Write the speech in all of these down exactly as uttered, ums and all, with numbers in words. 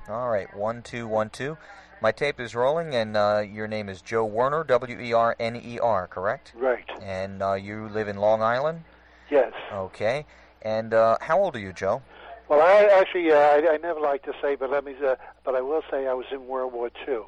All right, one, two, one, two. My tape is rolling, and uh, your name is Joe Werner, W E R N E R, correct? Right. And uh, you live in Long Island? Yes. Okay. And uh, how old are you, Joe? Well, I actually, uh, I, I never like to say, but let me, uh, but I will say I was in World War Two.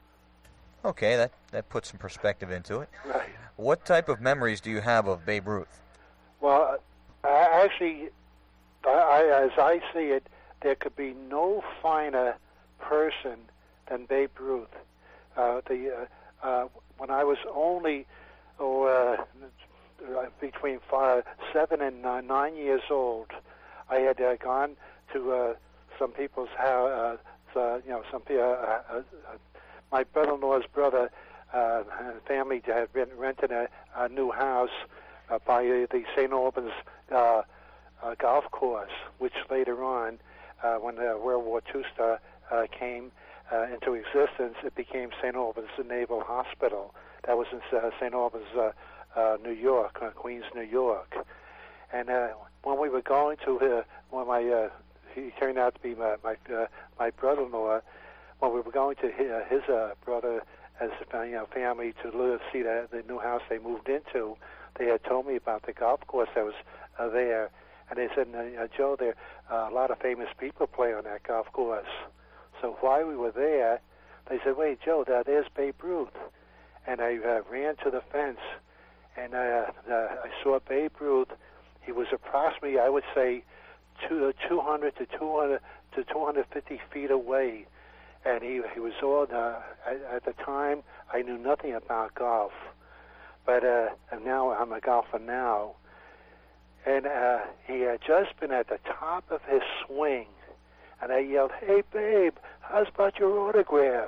Okay, that, that puts some perspective into it. Right. What type of memories do you have of Babe Ruth? Well, I actually, I, I, as I see it, there could be no finer person than Babe Ruth. Uh, the uh, uh, when I was only oh, uh, between five, seven and uh, nine years old, I had uh, gone to uh, some people's house. Uh, uh, you know, some uh, uh, uh, my brother-in-law's brother uh, and family had been renting a, a new house uh, by uh, the Saint Albans uh, uh, golf course, which later on, uh, when uh, World War Two star, uh, came uh, into existence, it became Saint Albans Naval Hospital. That was in uh, Saint Albans, uh, uh, New York, uh, Queens, New York. And uh, when we were going to, uh, when my uh, he turned out to be my my, uh, my brother-in-law, when we were going to his, uh, his uh, brother as you know family to live, see the, the new house they moved into, they had told me about the golf course that was uh, there, and they said, uh, Joe, there uh, a lot of famous people play on that golf course. So while we were there, they said, wait, Joe, there, there's Babe Ruth. And I uh, ran to the fence, and uh, uh, I saw Babe Ruth. He was approximately, I would say, two, uh, two hundred to two hundred to two hundred fifty feet away. And he, he was all, uh, at, at the time, I knew nothing about golf. But uh, and now I'm a golfer now. And uh, he had just been at the top of his swing. And I yelled, hey, Babe, how's about your autograph?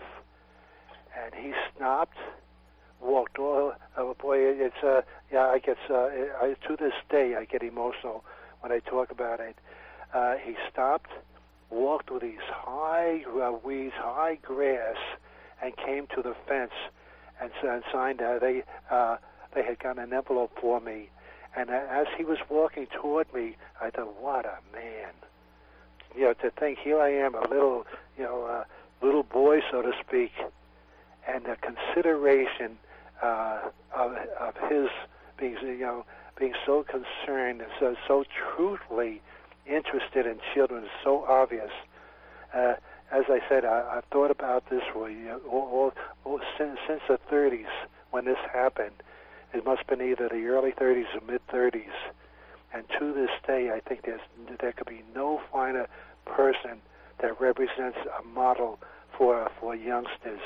And he stopped, walked all, oh boy, it's, uh, yeah, I get, uh, I, to this day, I get emotional when I talk about it. Uh, he stopped, walked through these high uh, weeds, high grass, and came to the fence and, and signed, uh, they, uh, they had got an envelope for me. And uh, as he was walking toward me, I thought, what a man. You know, to think here I am, a little, you know, uh, little boy, so to speak, and the consideration uh, of, of his being, you know, being so concerned and so, so truthfully interested in children is so obvious. Uh, as I said, I, I've thought about this for you know, all, all, all, since, since the thirties when this happened. It must have been either the early thirties or mid-thirties. And to this day, I think there's, there could be no finer person that represents a model for for youngsters.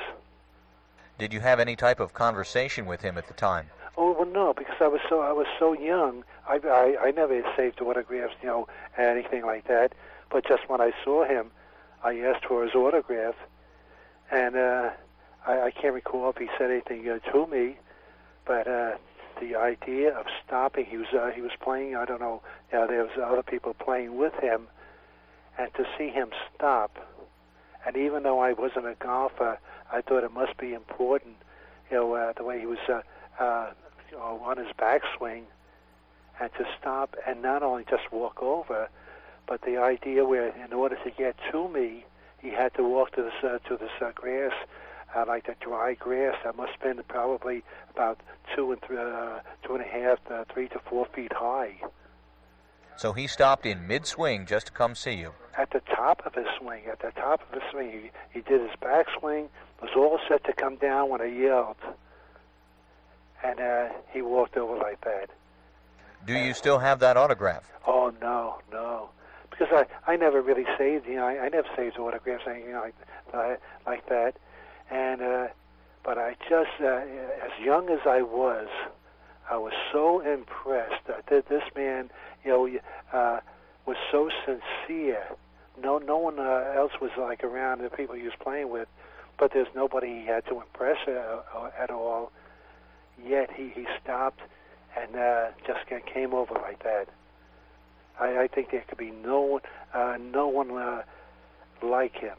Did you have any type of conversation with him at the time? Oh well, no, because I was so I was so young. I I, I never saved autographs, you know, anything like that. But just when I saw him, I asked for his autograph, and uh, I, I can't recall if he said anything uh, to me. But uh, the idea of stopping, he was uh, he was playing. I don't know. You know, there was other people playing with him, and to see him stop, and even though I wasn't a golfer, I thought it must be important. You know, uh, the way he was uh, uh, you know, on his backswing, and to stop and not only just walk over, but the idea where in order to get to me, he had to walk to this uh, to this uh, grass. Uh, like the dry grass that must have been probably about two and three, uh, two and a half, uh, three to four feet high. So he stopped in mid-swing just to come see you. At the top of his swing, at the top of his swing, he, he did his backswing, was all set to come down when I yelled, and uh, he walked over like that. Do you still have that autograph? Oh no, no, because I, I never really saved, you know, I, I never saved autographs, anything like uh, like that. And uh, but I just, uh, as young as I was, I was so impressed that this man, you know, uh, was so sincere. No, no one uh, else was like around the people he was playing with, but there's nobody he had to impress uh, at all. Yet he, he stopped and uh, just came over like that. I, I think there could be no one, uh, no one uh, like him.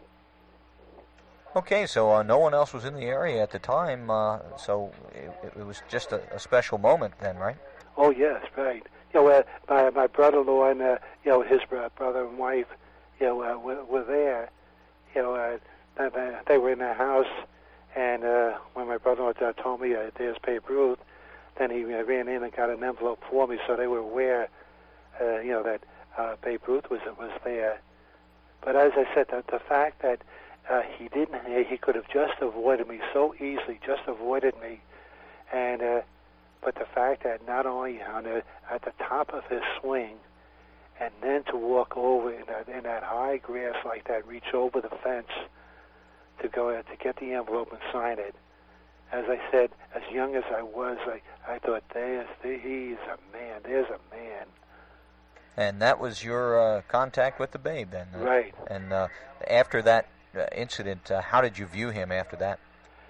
Okay, so uh, no one else was in the area at the time, uh, so it, it was just a, a special moment then, right? Oh yes, right. You know, uh, my my brother-in-law and uh, you know his brother and wife, you know, uh, were, were there, you know, uh, they- they, they were in the house, and uh, when my brother-in-law told me uh, there's Babe Ruth, then he uh, ran in and got an envelope for me, so they were aware, uh, you know, that uh, Babe Ruth was was there. But as I said, the, the fact that uh, he didn't, he could have just avoided me so easily, just avoided me, and uh, but the fact that not only on the, at the top of his swing, and then to walk over in that, in that high grass like that, reach over the fence to go to get the envelope and sign it. As I said, as young as I was, I, I thought, there's, he's a man, there's a man. And that was your uh, contact with the Babe then? Uh, right. And uh, after that uh, incident, uh, how did you view him after that?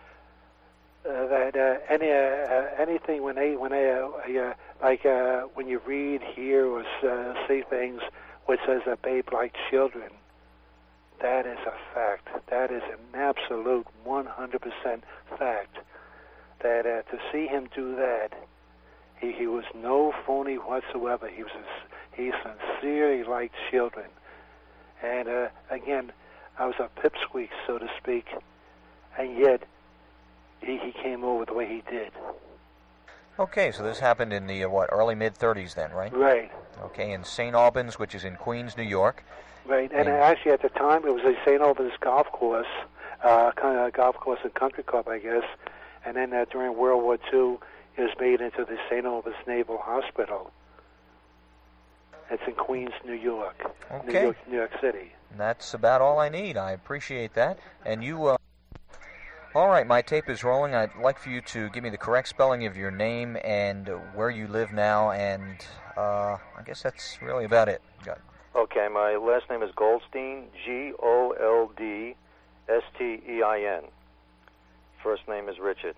Uh, that uh, any uh, uh, anything when they when they uh, uh, like uh, when you read, hear, or uh, see things which says that Babe liked children, that is a fact. That is an absolute one hundred percent fact. That uh, to see him do that, he he was no phony whatsoever. He was a, he sincerely liked children, and uh, again, I was a pipsqueak, so to speak, and yet. He, he came over the way he did. Okay, so this happened in the, uh, what, early mid-thirties then, right? Right. Okay, in Saint Albans, which is in Queens, New York. Right, and, and actually at the time it was a Saint Albans golf course, uh, kind of golf course and country club, I guess, and then uh, during World War Two it was made into the Saint Albans Naval Hospital. It's in Queens, New York. Okay. New York, New York City. And that's about all I need. I appreciate that. And you... Uh, All right, my tape is rolling. I'd like for you to give me the correct spelling of your name and where you live now, and uh, I guess that's really about it. Got Okay, my last name is Goldstein, G O L D S T E I N. First name is Richard.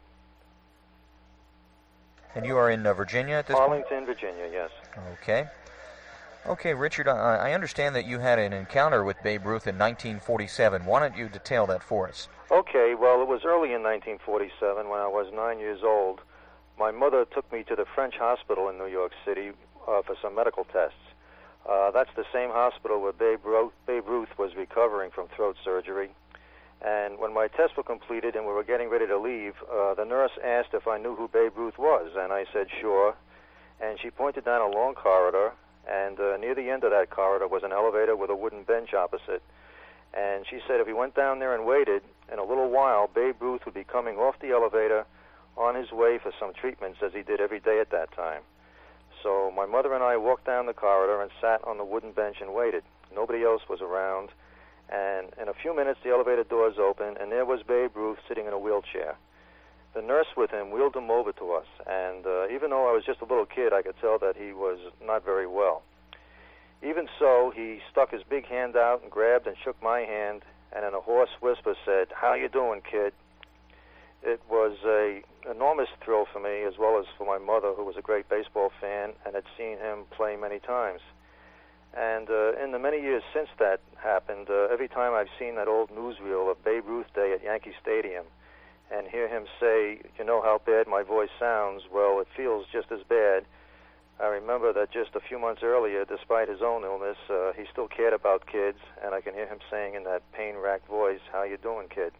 And you are in uh, Virginia at this Arlington, point? Virginia, yes. Okay. Okay, Richard, I, I understand that you had an encounter with Babe Ruth in nineteen forty-seven. Why don't you detail that for us? Okay, well, it was early in nineteen forty-seven when I was nine years old. My mother took me to the French Hospital in New York City uh, for some medical tests. Uh, that's the same hospital where Babe Ruth, Babe Ruth was recovering from throat surgery. And when my tests were completed and we were getting ready to leave, uh, the nurse asked if I knew who Babe Ruth was, and I said sure. And she pointed down a long corridor, and uh, near the end of that corridor was an elevator with a wooden bench opposite. And she said if we went down there and waited, in a little while, Babe Ruth would be coming off the elevator on his way for some treatments, as he did every day at that time. So my mother and I walked down the corridor and sat on the wooden bench and waited. Nobody else was around. And in a few minutes, the elevator doors opened, and there was Babe Ruth sitting in a wheelchair. The nurse with him wheeled him over to us, and uh, even though I was just a little kid, I could tell that he was not very well. Even so, he stuck his big hand out and grabbed and shook my hand, and in a hoarse whisper said, "How you doing, kid?" It was a enormous thrill for me, as well as for my mother, who was a great baseball fan and had seen him play many times. And uh, in the many years since that happened, uh, every time I've seen that old newsreel of Babe Ruth Day at Yankee Stadium and hear him say, "You know how bad my voice sounds? Well, it feels just as bad." I remember that just a few months earlier, despite his own illness, uh, he still cared about kids, and I can hear him saying in that pain-racked voice, "How you doing, kid?"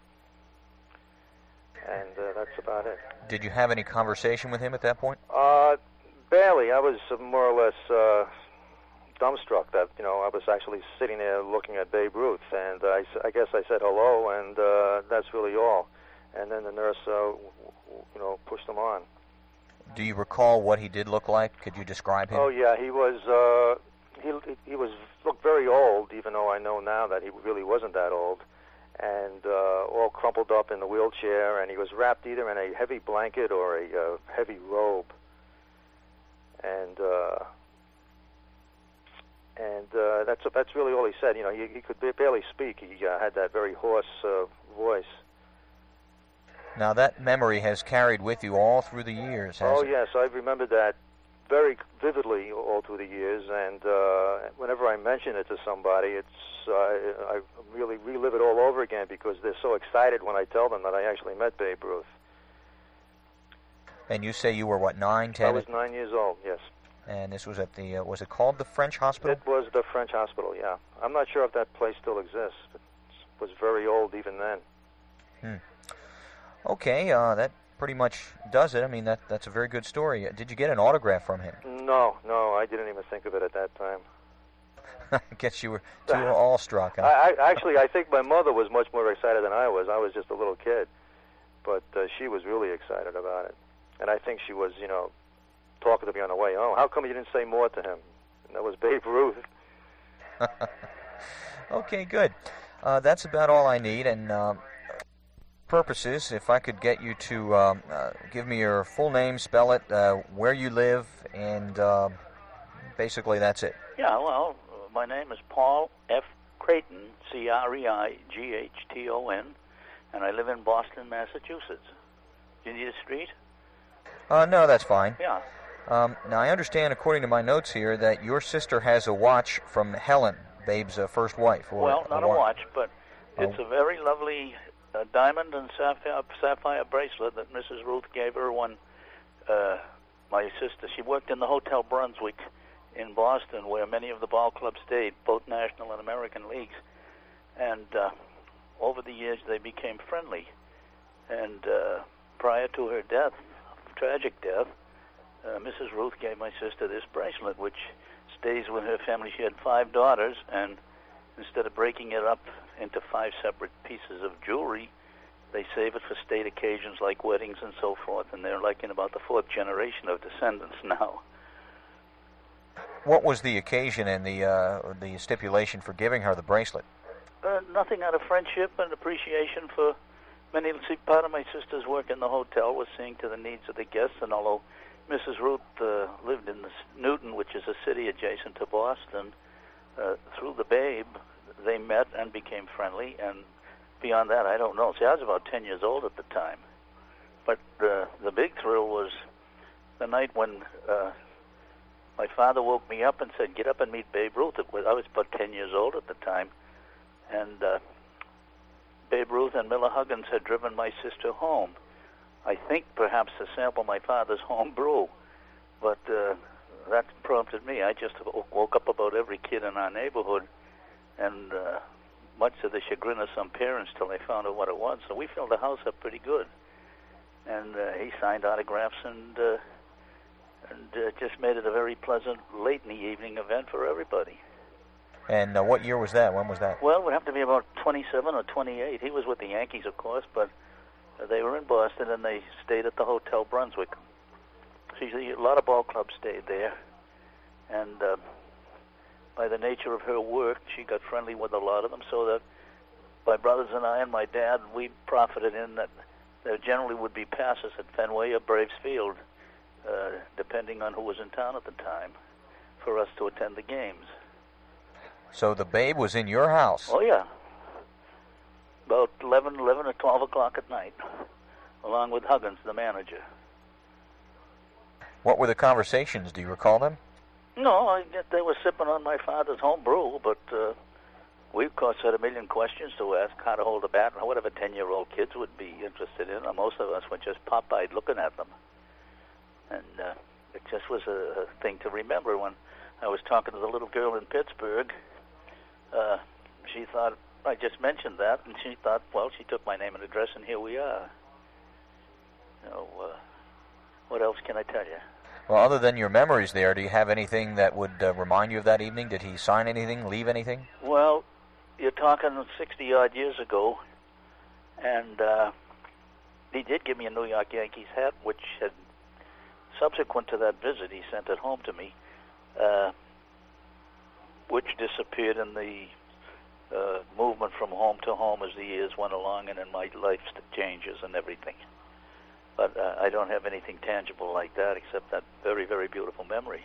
And uh, that's about it. Did you have any conversation with him at that point? Uh, barely. I was uh, more or less uh, dumbstruck that, you know, I was actually sitting there looking at Babe Ruth, and uh, I, I guess I said hello, and uh, that's really all. And then the nurse, uh, you know, pushed him on. Do you recall what he did look like? Could you describe him? Oh yeah, he was uh, he he was looked very old, even though I know now that he really wasn't that old, and uh, all crumpled up in the wheelchair, and he was wrapped either in a heavy blanket or a uh, heavy robe, and uh, and uh, that's that's really all he said. You know, he, he could barely speak. He uh, had that very hoarse uh, voice. Now, that memory has carried with you all through the years, hasn't Oh, it? yes, I remember that very vividly all through the years, and uh, whenever I mention it to somebody, it's uh, I really relive it all over again because they're so excited when I tell them that I actually met Babe Ruth. And you say you were, what, nine, ten? I was nine years old, yes. And this was at the, uh, was it called the French Hospital? It was the French Hospital, yeah. I'm not sure if that place still exists, but was very old even then. Hmm. Okay, uh, that pretty much does it. I mean, that that's a very good story. Did you get an autograph from him? No, no, I didn't even think of it at that time. I guess you were too awestruck. Huh? I, I actually, I think my mother was much more excited than I was. I was just a little kid, but uh, she was really excited about it, and I think she was, you know, talking to me on the way home. How come you didn't say more to him? And that was Babe Ruth. Okay, good. Uh, that's about all I need, and um, purposes, if I could get you to um, uh, give me your full name, spell it, uh, where you live, and uh, basically that's it. Yeah, well, my name is Paul F. Creighton, C R E I G H T O N, and I live in Boston, Massachusetts. Do you need a street? Uh, no, that's fine. Yeah. Um, now, I understand, according to my notes here, that your sister has a watch from Helen, Babe's uh, first wife. Or well, not a, wa- a watch, but it's oh. a very lovely uh, diamond and sapphire, sapphire bracelet that Missus Ruth gave her when uh, my sister, she worked in the Hotel Brunswick in Boston, where many of the ball clubs stayed, both national and American leagues. And uh, over the years, they became friendly. And uh, prior to her death, tragic death, uh, Missus Ruth gave my sister this bracelet, which stays with her family. She had five daughters, and instead of breaking it up into five separate pieces of jewelry, they save it for state occasions like weddings and so forth, and they're like in about the fourth generation of descendants now. What was the occasion and the uh, the stipulation for giving her the bracelet? Uh, nothing out of friendship and appreciation for many. See, part of my sister's work in the hotel was seeing to the needs of the guests, and although Missus Ruth uh, lived in this Newton, which is a city adjacent to Boston, uh, through the Babe, they met and became friendly, and beyond that, I don't know. See, I was about ten years old at the time. But uh, the big thrill was the night when uh, my father woke me up and said, get up and meet Babe Ruth. It was, I was about ten years old at the time. And uh, Babe Ruth and Miller Huggins had driven my sister home. I think perhaps to sample my father's home brew. But uh, that prompted me. I just woke up about every kid in our neighborhood, and uh, much to the chagrin of some parents till they found out what it was. So we filled the house up pretty good. And uh, he signed autographs and uh, and uh, just made it a very pleasant late in the evening event for everybody. And uh, what year was that? When was that? Well, it would have to be about twenty-seven or twenty-eight. He was with the Yankees, of course, but uh, they were in Boston, and they stayed at the Hotel Brunswick. See, a lot of ball clubs stayed there, and uh, by the nature of her work, she got friendly with a lot of them, so that my brothers and I and my dad, we profited in that there generally would be passes at Fenway or Braves Field, uh, depending on who was in town at the time, for us to attend the games. So the Babe was in your house? Oh, yeah. About eleven, eleven or twelve o'clock at night, along with Huggins, the manager. What were the conversations? Do you recall them? No, I guess they were sipping on my father's home brew, but uh, we, of course, had a million questions to ask, how to hold a bat, and whatever ten-year-old kids would be interested in. And most of us were just pop-eyed looking at them. And uh, it just was a, a thing to remember. When I was talking to the little girl in Pittsburgh, uh, she thought, I just mentioned that, and she thought, well, she took my name and address, and here we are. You know, uh, what else can I tell you? Well, other than your memories there, do you have anything that would uh, remind you of that evening? Did he sign anything, leave anything? Well, you're talking sixty-odd years ago, and uh, he did give me a New York Yankees hat, which had, subsequent to that visit, he sent it home to me, uh, which disappeared in the uh, movement from home to home as the years went along and in my life changes and everything. But uh, I don't have anything tangible like that except that very, very beautiful memory.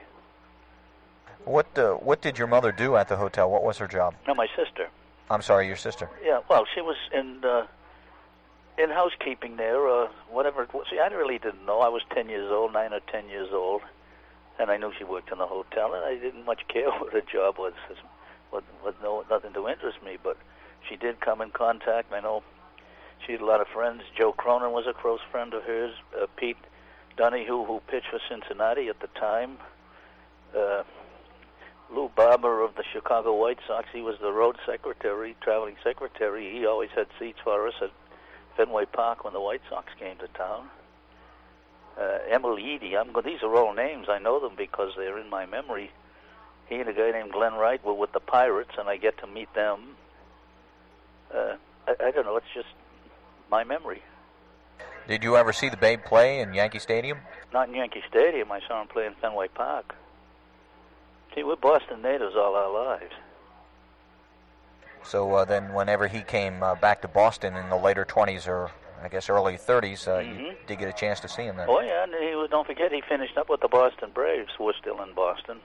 What uh, what did your mother do at the hotel? What was her job? No, my sister. I'm sorry, your sister. Yeah, well, she was in uh, in housekeeping there, or whatever it was. See, I really didn't know. I was ten years old, nine or ten years old, and I knew she worked in the hotel, and I didn't much care what her job was. With, with no nothing to interest me, but she did come in contact. I know she had a lot of friends. Joe Cronin was a close friend of hers. Uh, Pete Donahue, who pitched for Cincinnati at the time. Uh, Lou Barber of the Chicago White Sox. He was the road secretary, traveling secretary. He always had seats for us at Fenway Park when the White Sox came to town. Uh, Emil Eady. I'm, these are all names. I know them because they're in my memory. He and a guy named Glenn Wright were with the Pirates, and I get to meet them. Uh, I, I don't know. It's just my memory. Did you ever see the Babe play in Yankee Stadium? Not in Yankee Stadium. I saw him play in Fenway Park. See, we're Boston natives all our lives. So uh, then whenever he came uh, back to Boston in the later twenties or, I guess, early thirties, uh, mm-hmm. you did get a chance to see him then? Oh, yeah, and he was, don't forget he finished up with the Boston Braves, who were still in Boston.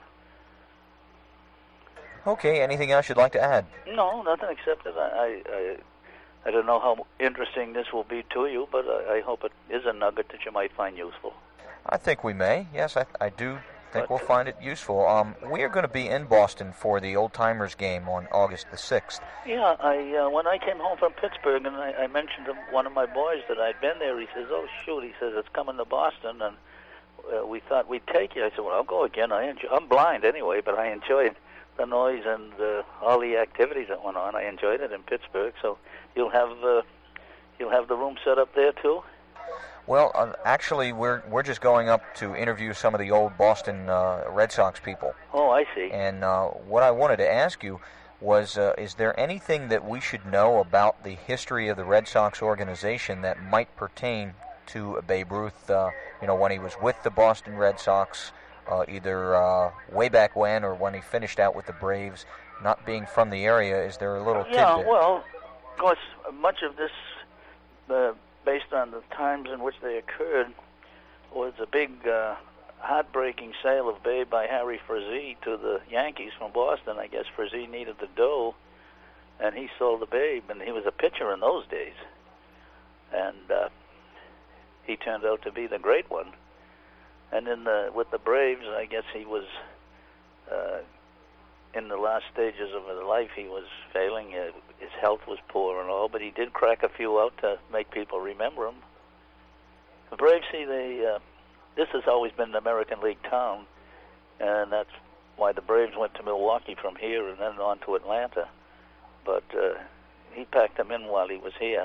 Okay, anything else you'd like to add? No, nothing except that I, I, I don't know how interesting this will be to you, but I, I hope it is a nugget that you might find useful. I think we may. Yes, I, I do think but, we'll find it useful. Um, we are going to be in Boston for the Old Timers game on August the sixth. Yeah, I uh, when I came home from Pittsburgh and I, I mentioned to one of my boys that I'd been there, he says, "Oh shoot," he says, "it's coming to Boston," and uh, we thought we'd take you. I said, "Well, I'll go again. I enjoy, I'm blind anyway, but I enjoyed the noise and uh, all the activities that went on. I enjoyed it in Pittsburgh. So you'll have uh, you'll have the room set up there too." Well, uh, actually, we're we're just going up to interview some of the old Boston uh, Red Sox people. Oh, I see. And uh, what I wanted to ask you was, uh, is there anything that we should know about the history of the Red Sox organization that might pertain to Babe Ruth, uh, you know, when he was with the Boston Red Sox, uh, either uh, way back when or when he finished out with the Braves, not being from the area? Is there a little yeah, tidbit? Yeah, well, of course, much of this... Uh, based on the times in which they occurred, was a big, uh, heartbreaking sale of Babe by Harry Frazee to the Yankees from Boston. I guess Frazee needed the dough, and he sold the Babe, and he was a pitcher in those days. And uh, he turned out to be the great one. And in the, with the Braves, I guess he was... Uh, in the last stages of his life, he was failing. Uh, his health was poor and all, but he did crack a few out to make people remember him. The Braves, see, they, uh, this has always been an American League town, and that's why the Braves went to Milwaukee from here and then on to Atlanta. But uh, he packed them in while he was here.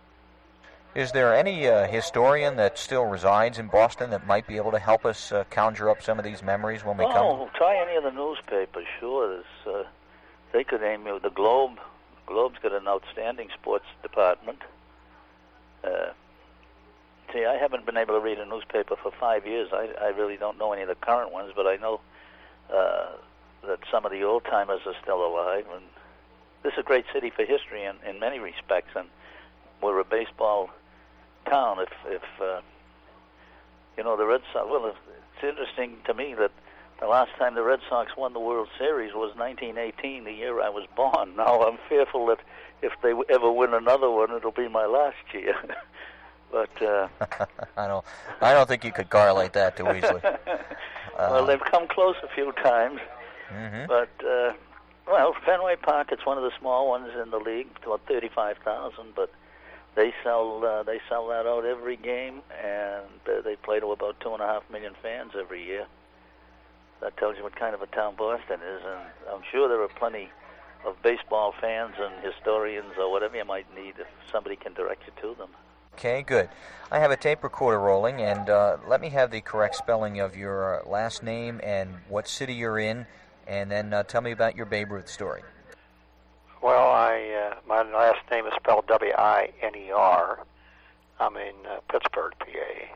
Is there any uh, historian that still resides in Boston that might be able to help us uh, conjure up some of these memories when we oh, come? Oh, try any of the newspapers, sure. There's, uh, they could aim you. The Globe. The Globe's got an outstanding sports department. Uh, see, I haven't been able to read a newspaper for five years. I, I really don't know any of the current ones, but I know uh, that some of the old-timers are still alive. And this is a great city for history in, in many respects, and we're a baseball town. If, if uh, you know, the Red Sox, well, it's interesting to me that the last time the Red Sox won the World Series was nineteen eighteen, the year I was born. Now I'm fearful that if they ever win another one, it'll be my last year. But uh, I don't, I don't think you could correlate that too easily. Uh, well, they've come close a few times, mm-hmm. but uh, well, Fenway Park, it's one of the small ones in the league, about thirty-five thousand, but they sell uh, they sell that out every game, and uh, they play to about two and a half million fans every year. That tells you what kind of a town Boston is, and I'm sure there are plenty of baseball fans and historians or whatever you might need if somebody can direct you to them. Okay, good. I have a tape recorder rolling, and uh, let me have the correct spelling of your uh, last name and what city you're in, and then uh, tell me about your Babe Ruth story. Well, I uh, my last name is spelled W I N E R. I'm in uh, Pittsburgh, P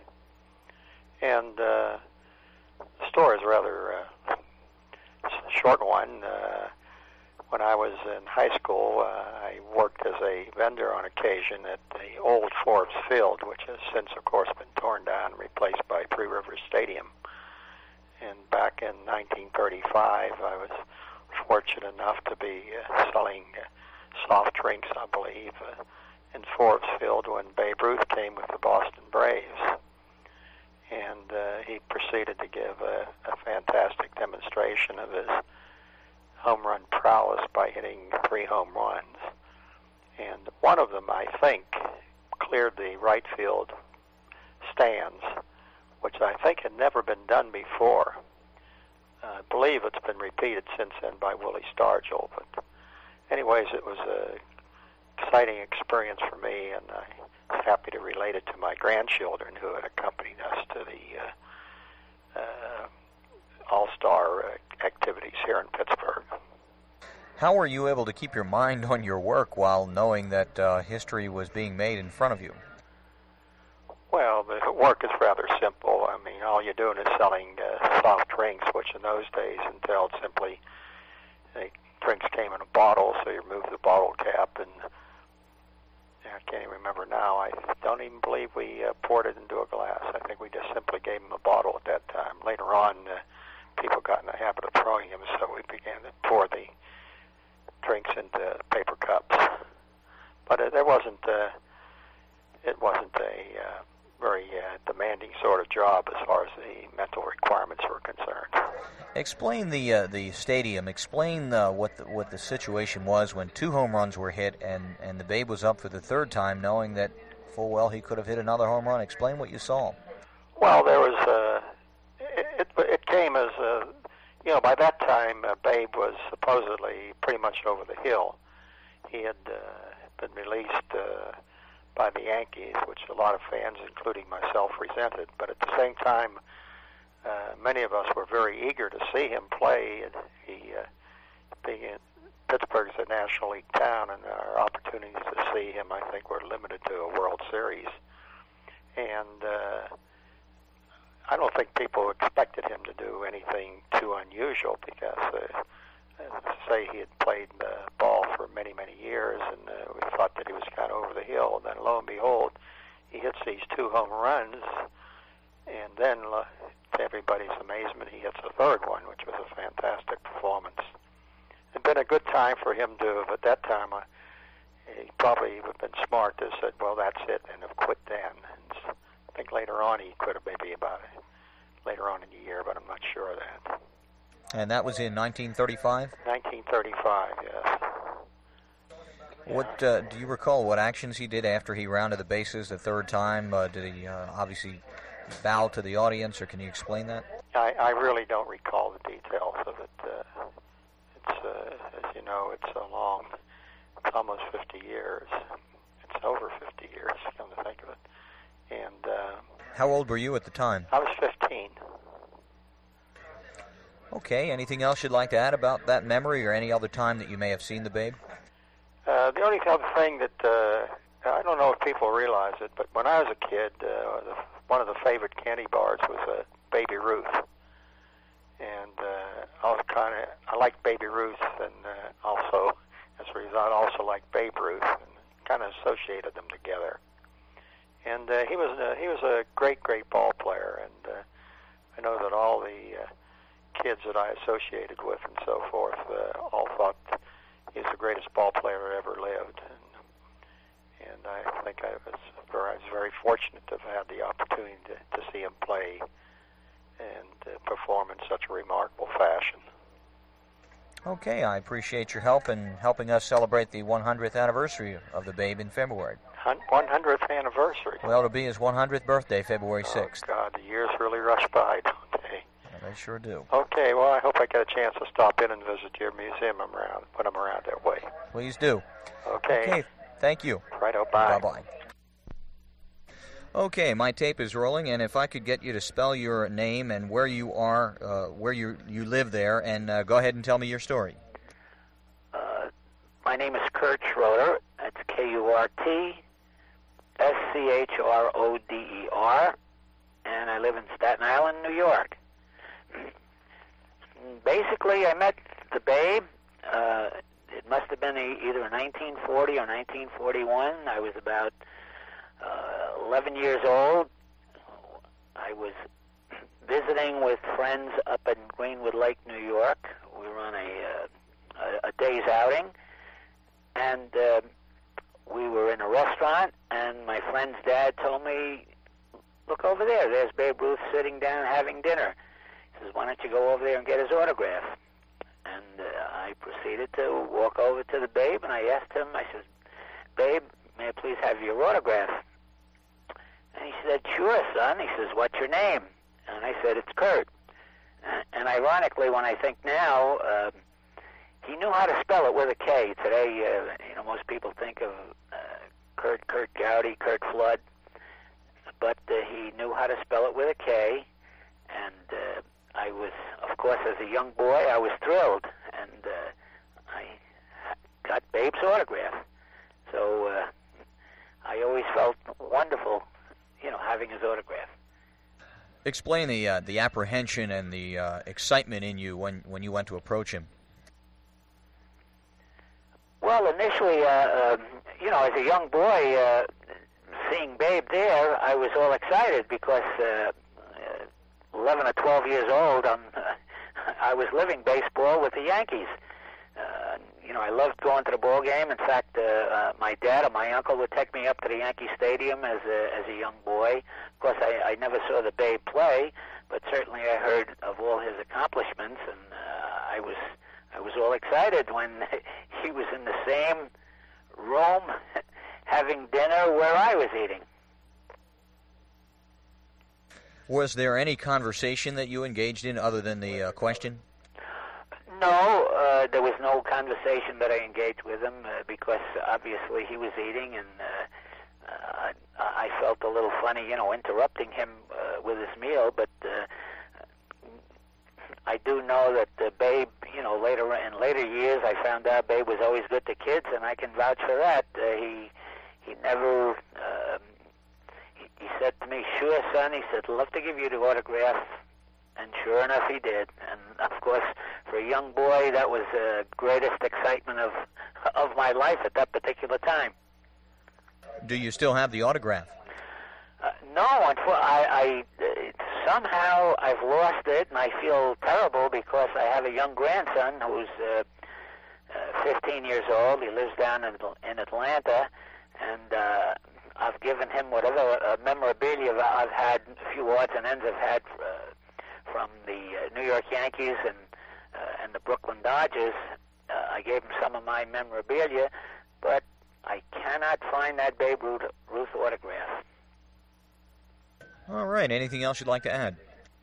A. And uh, the story is rather uh, it's a short one. Uh, when I was in high school, uh, I worked as a vendor on occasion at the old Forbes Field, which has since, of course, been torn down and replaced by Three Rivers Stadium. And back in nineteen thirty-five, I was fortunate enough to be uh, selling uh, soft drinks, I believe, uh, in Forbes Field when Babe Ruth came with the Boston Braves. And uh, he proceeded to give a, a fantastic demonstration of his home run prowess by hitting three home runs. And one of them, I think, cleared the right field stands, which I think had never been done before. Uh, believe it's been repeated since then by Willie Stargell. But anyways, it was a exciting experience for me, and I was happy to relate it to my grandchildren who had accompanied us to the uh, uh, All-Star uh, activities here in Pittsburgh. How were you able to keep your mind on your work while knowing that uh, history was being made in front of you? Well, the work is rather simple. I mean, all you're doing is selling uh, soft drinks, which in those days entailed simply uh, drinks came in a bottle, so you remove the bottle cap, and I can't even remember now. I don't even believe we uh, poured it into a glass. I think we just simply gave them a bottle at that time. Later on, uh, people got in the habit of throwing them, so we began to pour the drinks into paper cups. But uh, there wasn't, uh, it wasn't a uh, very uh, demanding sort of job as far as the mental requirements were concerned. Explain the uh, the stadium. Explain uh, what the, what the situation was when two home runs were hit and, and the Babe was up for the third time, knowing that full well he could have hit another home run. Explain what you saw. Well, there was uh, it, it. It came as a, you know, by that time uh, Babe was supposedly pretty much over the hill. He had uh, been released uh, by the Yankees, which a lot of fans, including myself, resented. But at the same time, Uh, many of us were very eager to see him play. And he, uh, being in Pittsburgh is a National League town, and our opportunities to see him, I think, were limited to a World Series. And uh, I don't think people expected him to do anything too unusual, because, uh, uh, say, he had played uh, ball for many, many years, and uh, we thought that he was kind of over the hill. And then, lo and behold, he hits these two home runs, and then, uh, to everybody's amazement, he hits a third one, which was a fantastic performance. It had been a good time for him to have, at that time, uh, he probably would have been smart to have said, well, that's it, and have quit then. And I think later on he quit maybe about it, later on in the year, but I'm not sure of that. And that was in nineteen thirty-five? nineteen thirty-five, yes. What uh, do you recall what actions he did after he rounded the bases the third time? Uh, did he uh, obviously bow to the audience, or can you explain that? I, I really don't recall the details of it. Uh, it's, uh, as you know, it's a long, it's almost fifty years. It's over fifty years, come to think of it. And uh, how old were you at the time? I was fifteen. Okay, anything else you'd like to add about that memory, or any other time that you may have seen the Babe? Uh, the only other thing that, uh, I don't know if people realize it, but when I was a kid, uh, the, one of the favorite candy bars was uh, Baby Ruth. And uh, I was kind of, I liked Baby Ruth, and uh, also, as a result, I also liked Babe Ruth, and kind of associated them together. And uh, he was uh, he was a great, great ball player, and uh, I know that all the uh, kids that I associated with and so forth uh, all thought he was the greatest ball player that ever lived. And, and I think I was, very, I was very fortunate to have had the opportunity to, to see him play and uh, perform in such a remarkable fashion. Okay, I appreciate your help in helping us celebrate the one hundredth anniversary of the Babe in February. one hundredth anniversary? Well, it'll be his one hundredth birthday, February sixth. Oh, God, the years really rush by, don't they? Yeah, they sure do. Okay, well, I hope I get a chance to stop in and visit your museum around, when I'm around that way. Please do. Okay. Okay, thank you. Righto, bye. Bye-bye. Okay, my tape is rolling, and if I could get you to spell your name and where you are, uh, where you you live there, and uh, go ahead and tell me your story. Uh, my name is Kurt Schroeder. That's K U R T S C H R O D E R, and I live in Staten Island, New York. Basically, I met the Babe. Uh, it must have been a, either nineteen forty or nineteen forty-one. I was about uh, eleven years old. I was visiting with friends up in Greenwood Lake, New York. We were on a, uh, a, a day's outing, and uh, we were in a restaurant, and my friend's dad told me, look over there, there's Babe Ruth sitting down having dinner. He says, why don't you go over there and get his autograph? And uh, I proceeded to walk over to the Babe, and I asked him, I said, Babe, may I please have your autograph? And he said, sure, son. He says, what's your name? And I said, it's Kurt. And ironically, when I think now, uh, he knew how to spell it with a K. Today, uh, you know, most people think of uh, Kurt, Kurt Gowdy, Kurt Flood, but uh, he knew how to spell it with a K. And uh, I was, of course, as a young boy, I was thrilled, and uh, I got Babe's autograph. So uh, I always felt wonderful, you know, having his autograph. Explain the uh, the apprehension and the uh, excitement in you when, when you went to approach him. Well, initially, uh, um, you know, as a young boy, uh, seeing Babe there, I was all excited because uh, eleven or twelve years old, um, I was living baseball with the Yankees. Uh, you know, I loved going to the ball game. In fact, uh, uh, my dad or my uncle would take me up to the Yankee Stadium as a, as a young boy. Of course, I, I never saw the Babe play, but certainly I heard of all his accomplishments, and uh, I was I was all excited when he was in the same room having dinner where I was eating. Was there any conversation that you engaged in other than the uh, question? No, uh, there was no conversation that I engaged with him uh, because obviously he was eating, and uh, uh, I felt a little funny, you know, interrupting him uh, with his meal. But uh, I do know that uh, Babe, you know, later in later years, I found out Babe was always good to kids, and I can vouch for that. Uh, he he never. Uh, he, he said to me, "Sure, son," he said, "love to give you the autograph." And sure enough, he did. And of course, for a young boy, that was the greatest excitement of of my life at that particular time. Do you still have the autograph? Uh, no, I, I uh, somehow I've lost it, and I feel terrible because I have a young grandson who's uh, uh, fifteen years old. He lives down in, in Atlanta, and uh, I've given him whatever uh, memorabilia I've had, a few odds and ends I've had uh, from the uh, New York Yankees and uh, and the Brooklyn Dodgers. Uh, I gave him some of my memorabilia, but I cannot find that Babe Ruth, Ruth autograph. All right. Anything else you'd like to add?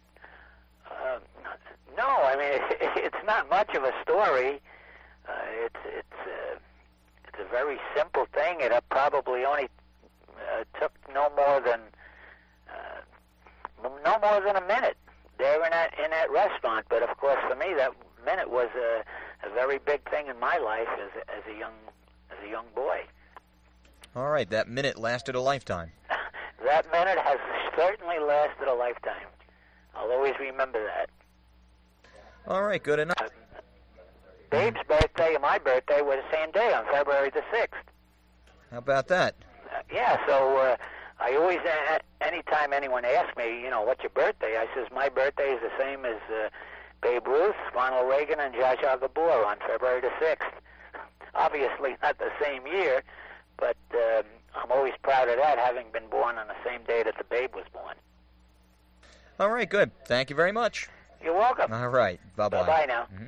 Uh, no, I mean it, it's not much of a story. Uh, it's it's uh, it's a very simple thing. It uh, probably only uh, took no more than uh, no more than a minute there in that in that restaurant. But of course, for me, that minute was a, a very big thing in my life as as a young as a young boy. All right. That minute lasted a lifetime. That minute has certainly lasted a lifetime. I'll always remember that. All right, good enough. Uh, Babe's birthday and my birthday were the same day, on February the sixth. How about that? Uh, yeah, so uh, I always, uh, anytime anyone asks me, you know, what's your birthday, I says my birthday is the same as uh, Babe Ruth, Ronald Reagan, and Zsa Zsa Gabor on February the sixth. Obviously not the same year, but um, I'm always proud of that, having been born on the same day that the Babe was born. All right, good. Thank you very much. You're welcome. All right. Bye-bye. Bye-bye now. Mm-hmm.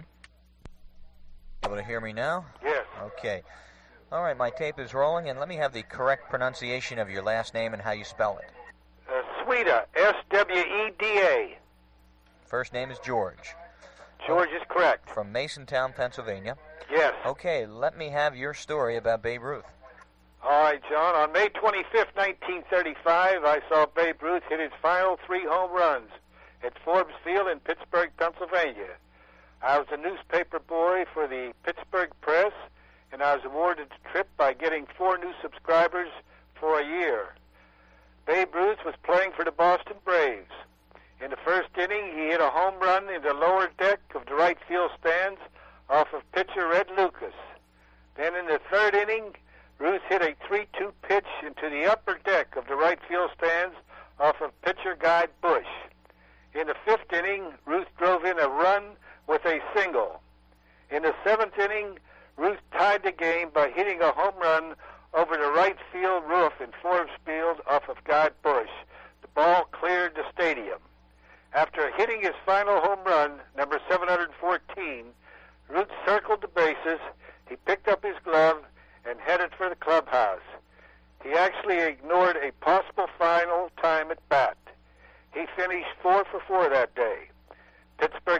Able to hear me now? Yes. Okay. All right, my tape is rolling, and let me have the correct pronunciation of your last name and how you spell it. Uh, Sweda, S W E D A. First name is George. George is correct. From Masontown, Pennsylvania. Yes. Okay, let me have your story about Babe Ruth. All right, John. On May twenty-fifth, nineteen thirty-five, I saw Babe Ruth hit his final three home runs at Forbes Field in Pittsburgh, Pennsylvania. I was a newspaper boy for the Pittsburgh Press, and I was awarded the trip by getting four new subscribers for a year. Babe Ruth was playing for the Boston Braves. In the first inning, he hit a home run in the lower deck of the right field stands off of pitcher Red Lucas. Then in the third inning, Ruth hit a three two pitch into the upper deck of the right field stands off of pitcher Guy Bush. In the fifth inning, Ruth drove in a run with a single. In the seventh inning, Ruth tied the game by hitting a home run over the right field roof in Forbes Field off of Guy Bush. The ball cleared the stadium. After hitting his final home run, number seven hundred fourteen, Ruth circled the bases, he picked up his glove, and headed for the clubhouse. He actually ignored a possible final time at bat. He finished four for four that day. Pittsburgh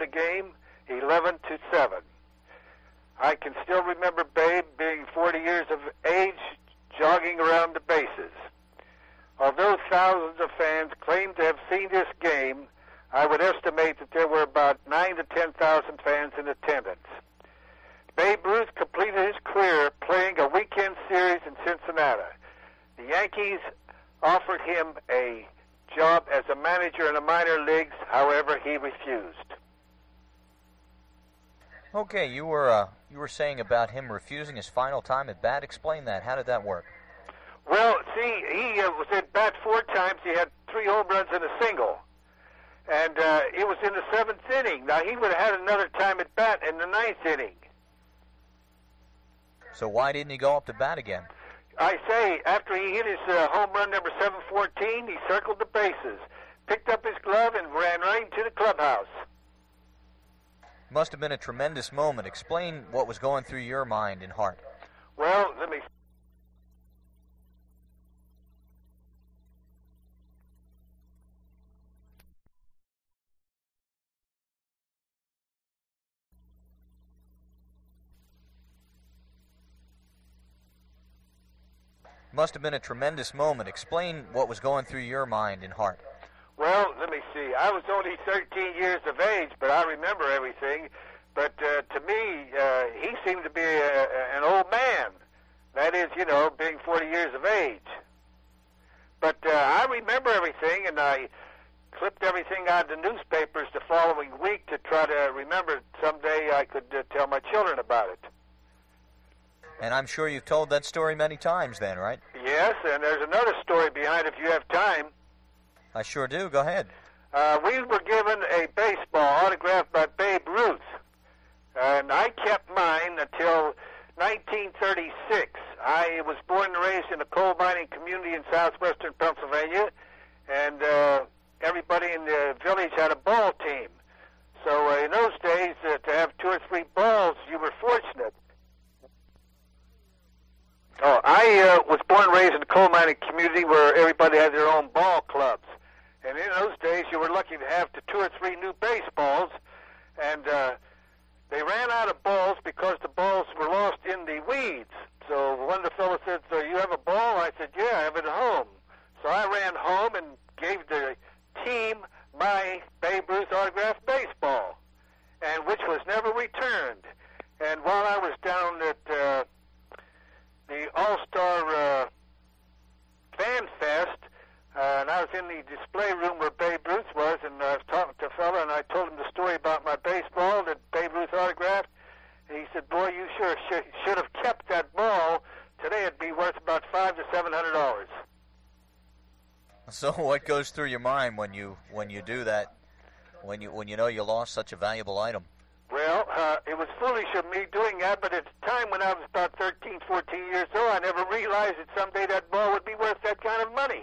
game, eleven to seven. I can still remember Babe being forty years of age, jogging around the bases. Although thousands of fans claim to have seen this game, I would estimate that there were about nine to ten thousand fans in attendance. Babe Ruth completed his career playing a weekend series in Cincinnati. The Yankees offered him a job as a manager in the minor leagues, however, he refused. Okay, you were uh, you were saying about him refusing his final time at bat. Explain that. How did that work? Well, see, he uh, was at bat four times. He had three home runs and a single. And uh, it was in the seventh inning. Now, he would have had another time at bat in the ninth inning. So why didn't he go up to bat again? I say, after he hit his uh, home run number seven fourteen, he circled the bases, picked up his glove, and ran right into the clubhouse. Must have been a tremendous moment. Explain what was going through your mind and heart. Well, let me... Must have been a tremendous moment. Explain what was going through your mind and heart. Well, let me see. I was only thirteen years of age, but I remember everything. But uh, to me, uh, he seemed to be a, a, an old man. That is, you know, being forty years of age. But uh, I remember everything, and I clipped everything out of the newspapers the following week to try to remember someday I could uh, tell my children about it. And I'm sure you've told that story many times then, right? Yes, and there's another story behind it if you have time. I sure do. Go ahead. Uh, we were given a baseball autographed by Babe Ruth, and I kept mine until nineteen thirty-six. I was born and raised in a coal mining community in southwestern Pennsylvania, and uh, everybody in the village had a ball team. So uh, in those days, uh, to have two or three balls, you were fortunate. Oh, I uh, was born and raised in a coal mining community where everybody had their own ball clubs. And in those days, you were lucky to have the two or three new baseballs, and uh, they ran out of balls because the balls were lost in the weeds. So one of the fellows said, so you have a ball? I said, yeah, I have it at home. So I ran home and gave the team my Babe Ruth autographed baseball, and which was never returned. And while I was down at uh, the All-Star uh, Fan Fest, uh, and I was in the display room where Babe Ruth was, and I was talking to a fella, and I told him the story about my baseball that Babe Ruth autographed, and he said, boy, you sure sh- should have kept that ball. Today it'd be worth about five to seven hundred dollars. So what goes through your mind when you when you do that, when you when you know you lost such a valuable item? Well, uh, it was foolish of me doing that, but at the time when I was about thirteen, fourteen years old, I never realized that someday that ball would be worth that kind of money.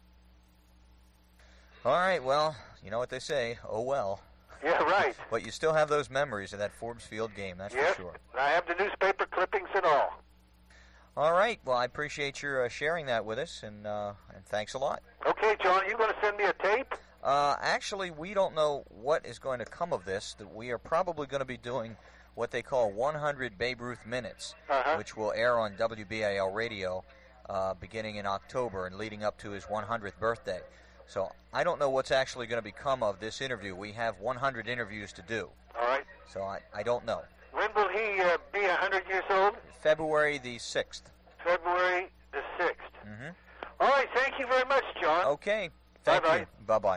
All right, well, you know what they say, oh well. Yeah, right. But you still have those memories of that Forbes Field game, that's yes, for sure. I have the newspaper clippings and all. All right, well, I appreciate your uh, sharing that with us, and, uh, and thanks a lot. Okay, John, are you going to send me a tape? Uh, actually, we don't know what is going to come of this. That we are probably going to be doing what they call one hundred Babe Ruth Minutes, uh-huh. which will air on W B A L radio uh, beginning in October and leading up to his one hundredth birthday. So I don't know what's actually going to become of this interview. We have one hundred interviews to do. All right. So I, I don't know. When will he uh, be one hundred years old? February the sixth. February the sixth. Mm-hmm. All right, thank you very much, John. Okay. Thank Bye-bye. you. Bye-bye.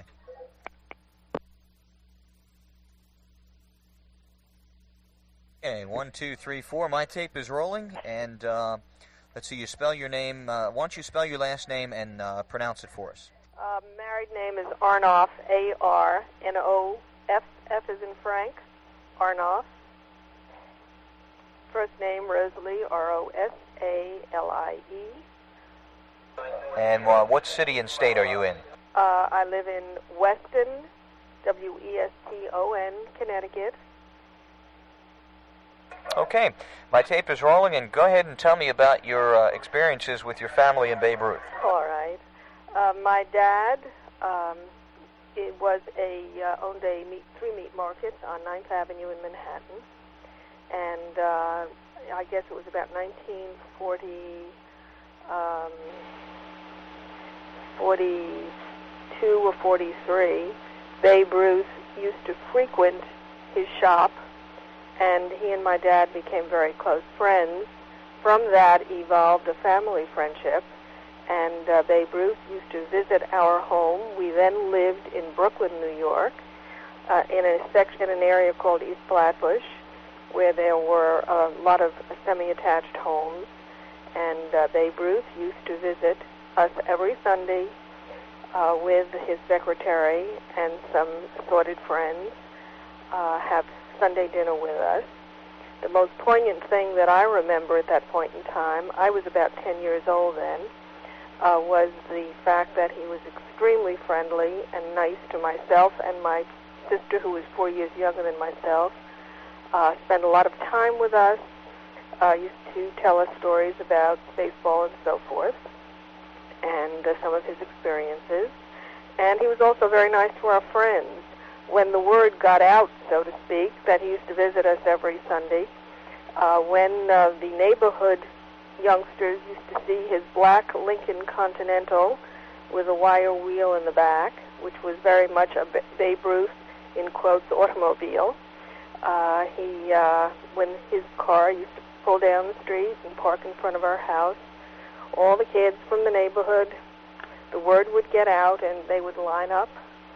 Okay, one, two, three, four. My tape is rolling, and uh, let's see, you spell your name. Uh, why don't you spell your last name and uh, pronounce it for us? Uh, married name is Arnoff, A R N O F, F is in Frank, Arnoff. First name, Rosalie, R O S A L I E. And uh, what city and state are you in? Uh, I live in Weston, W E S T O N, Connecticut. Okay, my tape is rolling, and go ahead and tell me about your uh, experiences with your family and Babe Ruth. All right. Uh, my dad, um, it was a uh, owned a meat, three meat markets on ninth Avenue in Manhattan, and uh, I guess it was about nineteen forty, um, forty-two or forty-three. Babe Ruth used to frequent his shop, and he and my dad became very close friends. From that evolved a family friendship, and uh, Babe Ruth used to visit our home. We then lived in Brooklyn, New York, uh, in a section, in an area called East Flatbush, where there were a lot of semi-attached homes, and uh, Babe Ruth used to visit us every Sunday uh, with his secretary and some assorted friends, uh, have Sunday dinner with us. The most poignant thing that I remember at that point in time, I was about ten years old then, uh, was the fact that he was extremely friendly and nice to myself and my sister, who was four years younger than myself. Uh, spent a lot of time with us, uh, used to tell us stories about baseball and so forth, and uh, some of his experiences. And he was also very nice to our friends. When the word got out, so to speak, that he used to visit us every Sunday, uh, when uh, the neighborhood youngsters used to see his black Lincoln Continental with a wire wheel in the back, which was very much a Babe Ruth, in quotes, automobile. Uh, he, uh, when his car used to pull down the street and park in front of our house, all the kids from the neighborhood, the word would get out and they would line up,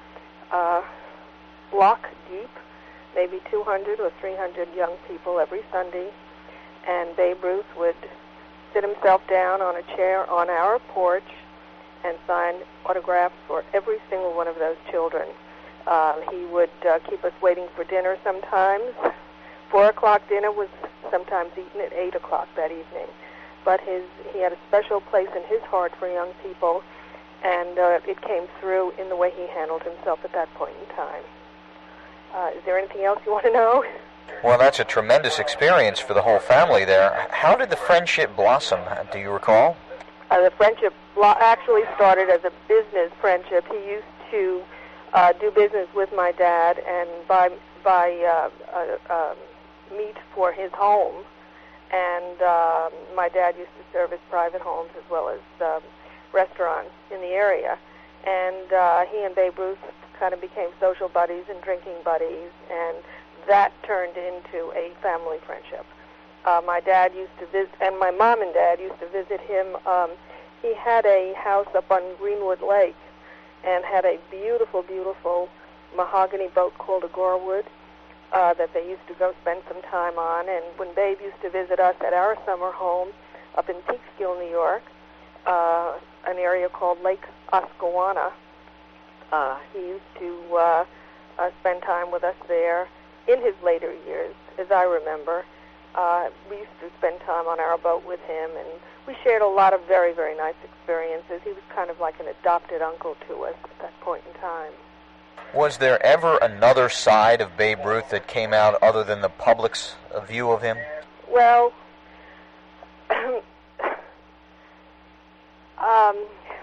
uh, block deep, maybe two hundred or three hundred young people every Sunday, and Babe Ruth would sit himself down on a chair on our porch and sign autographs for every single one of those children. Uh, he would uh, keep us waiting for dinner sometimes. Four o'clock dinner was sometimes eaten at eight o'clock that evening. But his he had a special place in his heart for young people, and uh, it came through in the way he handled himself at that point in time. Uh, is there anything else you want to know? Well, that's a tremendous experience for the whole family there. How did the friendship blossom? Do you recall? Uh, the friendship blo- actually started as a business friendship. He used to uh, do business with my dad and buy, buy uh, uh, uh, meat for his home. And uh, my dad used to service private homes as well as um, restaurants in the area. And uh, he and Babe Ruth kind of became social buddies and drinking buddies, and that turned into a family friendship. Uh, my dad used to visit, and my mom and dad used to visit him. Um, he had a house up on Greenwood Lake and had a beautiful, beautiful mahogany boat called a Gorewood uh, that they used to go spend some time on. And when Babe used to visit us at our summer home up in Peekskill, New York, uh, an area called Lake Oscawana, uh, he used to uh, uh, spend time with us there. In his later years, as I remember, uh, we used to spend time on our boat with him, and we shared a lot of very, very nice experiences. He was kind of like an adopted uncle to us at that point in time. Was there ever another side of Babe Ruth that came out other than the public's view of him? Well, um,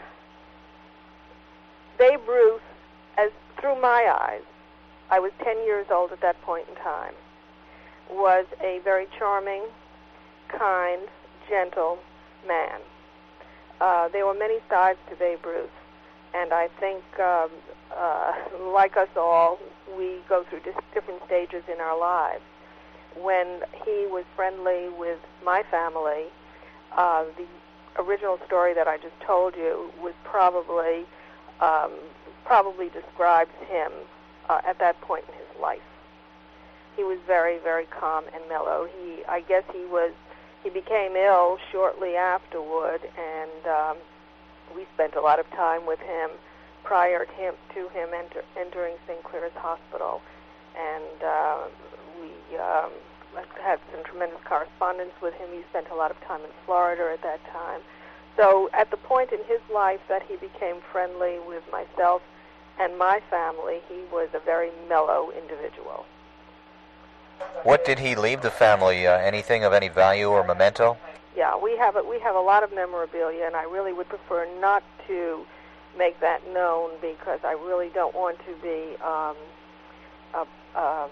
Babe Ruth, as through my eyes, I was ten years old at that point in time, was a very charming, kind, gentle man. Uh, there were many sides to Babe Ruth, and I think, um, uh, like us all, we go through dis- different stages in our lives. When he was friendly with my family, uh, the original story that I just told you was probably, um, probably describes him Uh, at that point in his life. He was very, very calm and mellow. He, I guess he was, he became ill shortly afterward, and um, we spent a lot of time with him prior to him, to him enter, entering Saint Clair's Hospital. And uh, we um, had some tremendous correspondence with him. He spent a lot of time in Florida at that time. So at the point in his life that he became friendly with myself and my family, he was a very mellow individual. What did he leave the family? Uh, anything of any value or memento? Yeah, we have a, we have a lot of memorabilia, and I really would prefer not to make that known because I really don't want to be. Um, a, um,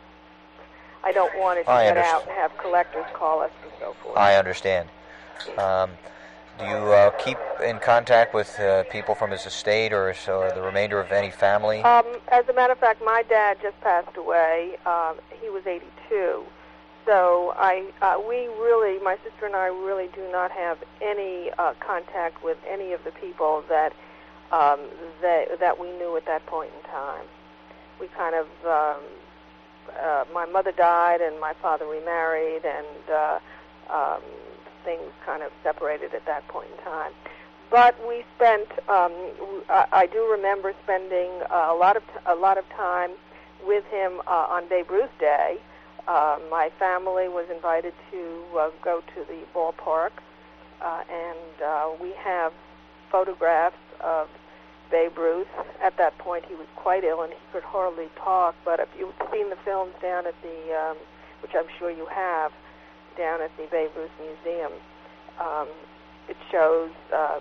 I don't want it to I get understand. out and have collectors call us and so forth. I understand. Um, do you uh, keep in contact with uh, people from his estate or, or the remainder of any family? Um, as a matter of fact, my dad just passed away. Um, he was eighty-two. So I, uh, we really, my sister and I really do not have any uh, contact with any of the people that, um, that that we knew at that point in time. We kind of, um, uh, my mother died and my father remarried, and uh, um, things kind of separated at that point in time. But we spent, um, I, I do remember spending uh, a lot of t- a lot of time with him uh, on Babe Ruth Day. Uh, my family was invited to uh, go to the ballpark, uh, and uh, we have photographs of Babe Ruth. At that point, he was quite ill and he could hardly talk. But if you've seen the films down at the, um, which I'm sure you have, down at the Babe Ruth Museum, um, it shows um,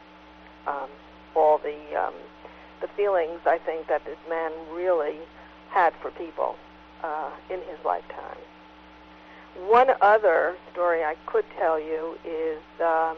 um, all the um, the feelings I think that this man really had for people uh, in his lifetime. One other story I could tell you is um,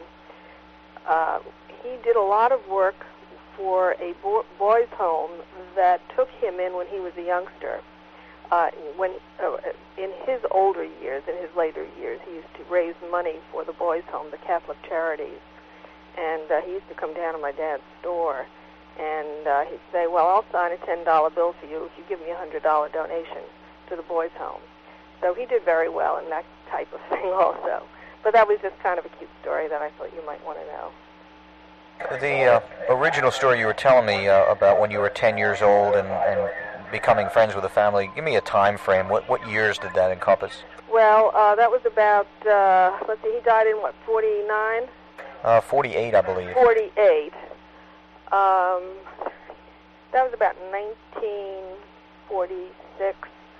uh, he did a lot of work for a bo- boys' home that took him in when he was a youngster. Uh, when uh, in his older years, in his later years, he used to raise money for the boys' home, the Catholic Charities, and uh, he used to come down to my dad's store, and uh, he'd say, "Well, I'll sign a ten dollar bill for you if you give me a hundred dollar donation to the boys' home." So he did very well in that type of thing, also. But that was just kind of a cute story that I thought you might want to know. The uh, original story you were telling me uh, about when you were ten years old and, and becoming friends with the family, give me a time frame. What what years did that encompass? Well, uh, that was about, uh, let's see, he died in, what, forty-nine? Uh, forty-eight, I believe. forty-eight. Um, that was about nineteen forty-six.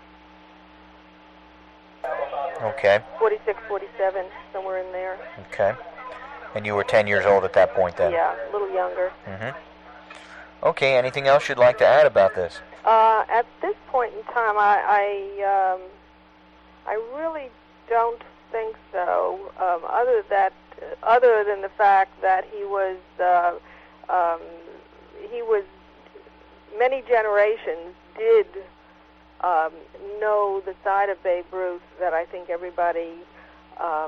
Okay. forty-six, forty-seven, somewhere in there. Okay. And you were ten years old at that point then? Yeah, a little younger. Mm-hmm. Okay, anything else you'd like to add about this? Uh, at this point in time, I I, um, I really don't think so. Um, other that, uh, other than the fact that he was uh, um, he was many generations did um, know the side of Babe Ruth that I think everybody um,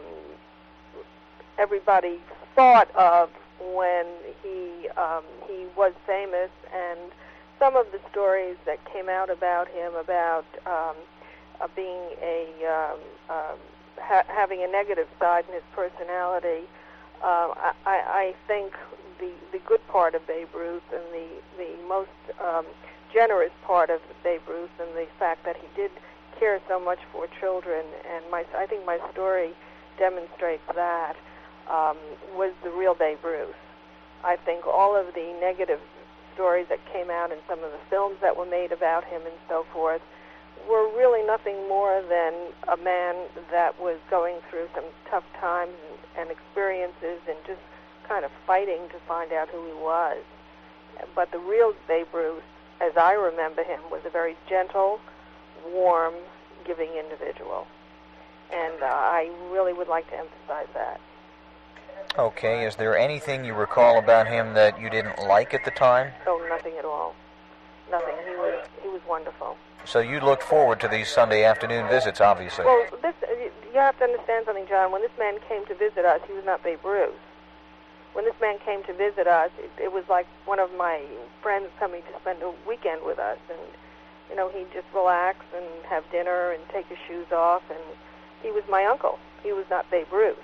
everybody thought of when he um, he was famous, and some of the stories that came out about him about um, uh, being a um, um, ha- having a negative side in his personality. Uh, I, I think the the good part of Babe Ruth and the the most um, generous part of Babe Ruth and the fact that he did care so much for children, and my I think my story demonstrates that. Um, was the real Babe Ruth. I think all of the negative stories that came out in some of the films that were made about him and so forth were really nothing more than a man that was going through some tough times and, and experiences and just kind of fighting to find out who he was. But the real Babe Ruth, as I remember him, was a very gentle, warm, giving individual. And uh, I really would like to emphasize that. Okay, is there anything you recall about him that you didn't like at the time? Oh, nothing at all. Nothing. He was he was wonderful. So you looked forward to these Sunday afternoon visits, obviously. Well, this you have to understand something, John. When this man came to visit us, he was not Babe Ruth. When this man came to visit us, it, it was like one of my friends coming to spend a weekend with us, and you know, he'd just relax and have dinner and take his shoes off, and he was my uncle. He was not Babe Ruth.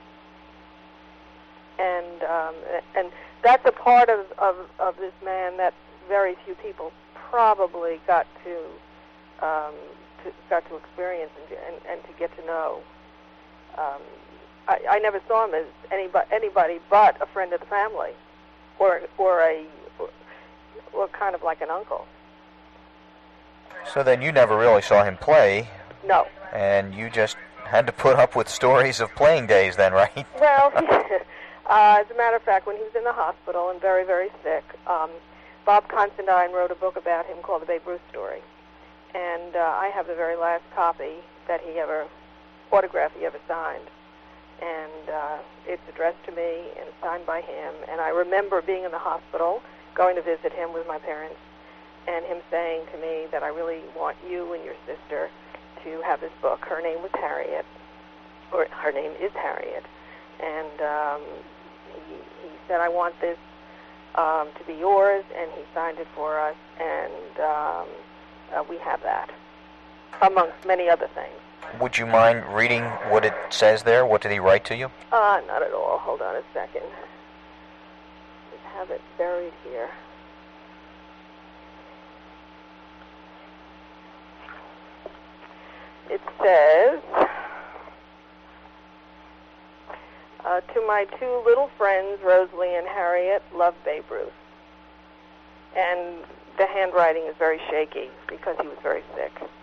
And um, and that's a part of, of, of this man that very few people probably got to, um, to got to experience and, and, and to get to know. Um, I, I never saw him as anybody, anybody but a friend of the family, or or a or kind of like an uncle. So then you never really saw him play. No. And you just had to put up with stories of playing days then, right? Well. Uh, as a matter of fact, when he was in the hospital and very, very sick, um, Bob Constantine wrote a book about him called The Babe Ruth Story. And uh, I have the very last copy that he ever, autograph he ever signed. And uh, it's addressed to me and it's signed by him. And I remember being in the hospital, going to visit him with my parents, and him saying to me that I really want you and your sister to have this book. Her name was Harriet, or her name is Harriet. And um, he, he said, I want this um, to be yours, and he signed it for us, and um, uh, we have that, amongst many other things. Would you mind reading what it says there? What did he write to you? Uh, not at all. Hold on a second. Just have it buried here. It says, uh, to my two little friends, Rosalie and Harriet, love Babe Ruth. And the handwriting is very shaky because he was very sick.